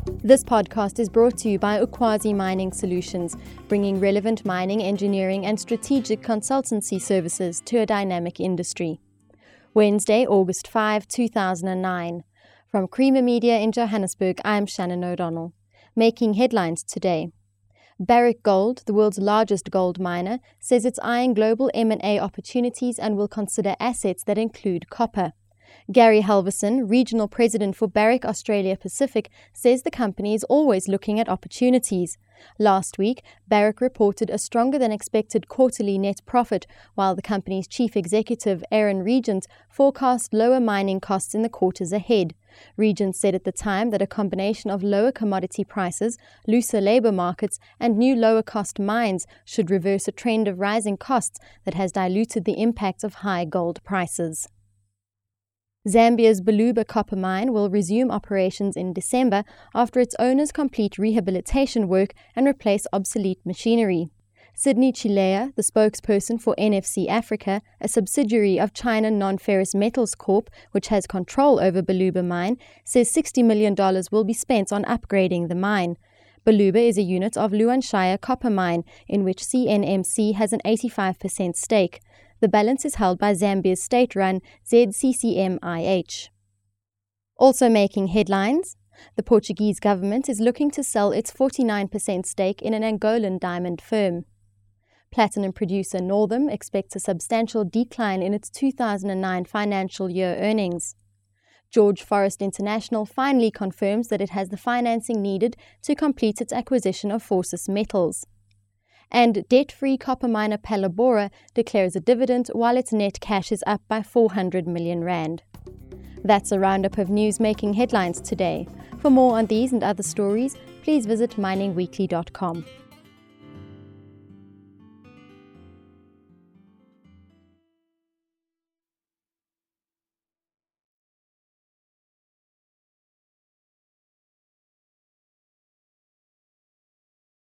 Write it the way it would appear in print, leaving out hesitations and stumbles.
This podcast is brought to you by Ukwazi Mining Solutions, bringing relevant mining, engineering and strategic consultancy services to a dynamic industry. Wednesday, August 5, 2009. From Creamer Media in Johannesburg, I am Shannon O'Donnell. Making headlines today. Barrick Gold, the world's largest gold miner, says it's eyeing global M&A opportunities and will consider assets that include copper. Gary Halverson, Regional President for Barrick Australia Pacific, says the company is always looking at opportunities. Last week, Barrick reported a stronger than expected quarterly net profit, while the company's chief executive, Aaron Regent, forecast lower mining costs in the quarters ahead. Regent said at the time that a combination of lower commodity prices, looser labour markets, and new lower-cost mines should reverse a trend of rising costs that has diluted the impact of high gold prices. Zambia's Baluba copper mine will resume operations in December after its owners complete rehabilitation work and replace obsolete machinery. Sydney Chilea, the spokesperson for NFC Africa, a subsidiary of China Non-Ferrous Metals Corp, which has control over Baluba mine, says $60 million will be spent on upgrading the mine. Baluba is a unit of Luanshya copper mine, in which CNMC has an 85% stake. The balance is held by Zambia's state-run ZCCM-IH. Also making headlines, the Portuguese government is looking to sell its 49% stake in an Angolan diamond firm. Platinum producer Northam expects a substantial decline in its 2009 financial year earnings. George Forest International finally confirms that it has the financing needed to complete its acquisition of Forces Metals. And debt-free copper miner Palabora declares a dividend while its net cash is up by 400 million rand. That's a roundup of news making headlines today. For more on these and other stories, please visit miningweekly.com.